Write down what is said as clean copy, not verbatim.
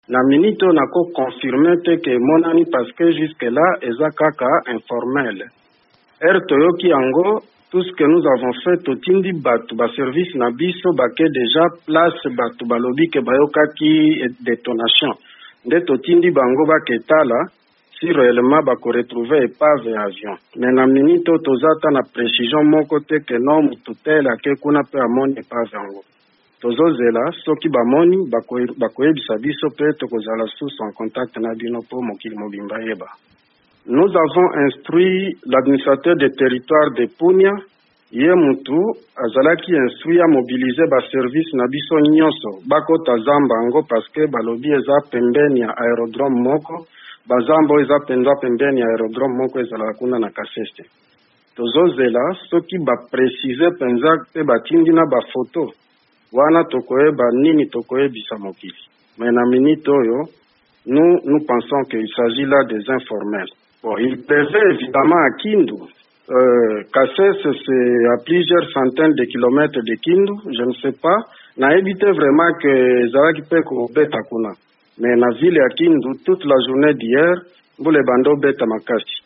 Na minute nako confirmer que monani parce que jusque là eza kaka informel. Toyoki yango tout ce que nous avons fait totindi batu ba service na biso bake déjà place batu balobi ke bayokaki détonation. Nde totindi bango baketala si réellement bako retrouver épave avion. Mais na minute tozata na précision moko te ke non mututela ke kuna pe amoni épave yango. Tozozela soki bamoni bakoyebisa biso pe tokozala sous en contact na bino po mokili mobimba yeba. Nous avons instruit l'administrateur des territoires de Punia ye mutu azalaki instruit à mobiliser ba service na biso nyonso bakota zamba ngo parce que balobi eza pembeni ya aérodrome moko bazambo eza penza pembeni ya aérodrome moko ezala kuna na Kasese. Tozozela soki ba préciser penza pe batindi na ba photo wana tokoyeba nini tokoyebisa mokili. Mais na minute oyo nous pensons qu'il s'agit là des informels. Bon, il prévait évidemment à Kindu. Kasese, c'est à plusieurs centaines de kilomètres de Kindu, je ne sais pas. N'a évité vraiment que Zaraki Peko beta kuna. Mais na ville à Kindu, toute la journée d'hier, vous les bandeaux beta makasi.